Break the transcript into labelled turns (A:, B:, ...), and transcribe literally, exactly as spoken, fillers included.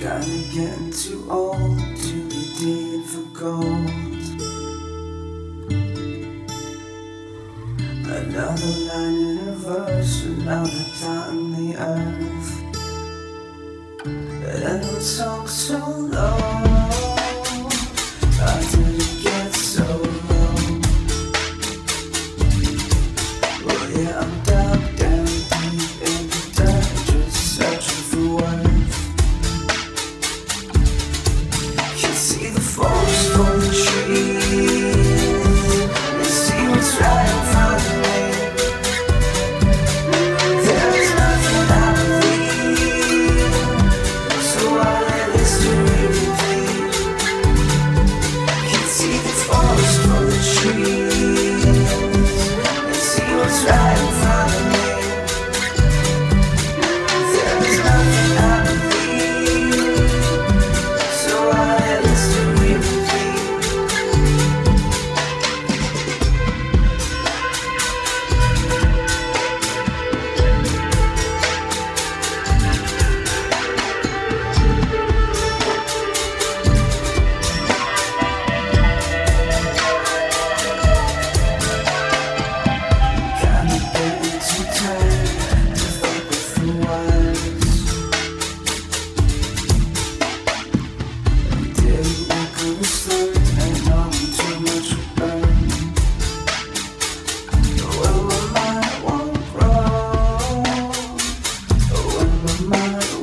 A: Kinda getting too old to be digging for gold. Another line in a verse, another dot in the earth. But I don't talk so low. How did it get so low? Well, yeah, I'm down, down deep in the dirt, just searching for worth. Can see the forest for the trees, and see what's right in front of me. There's nothing I believe, so I let history repeat. Can see the forest for the trees, and see what's right in front of me. There's nothing I believe, so I let history repeat. Kinda getting too tired to think with the wise. Didn't make a mistake, ain't knowing too much about. Well, my mind won't grow. Well, my mind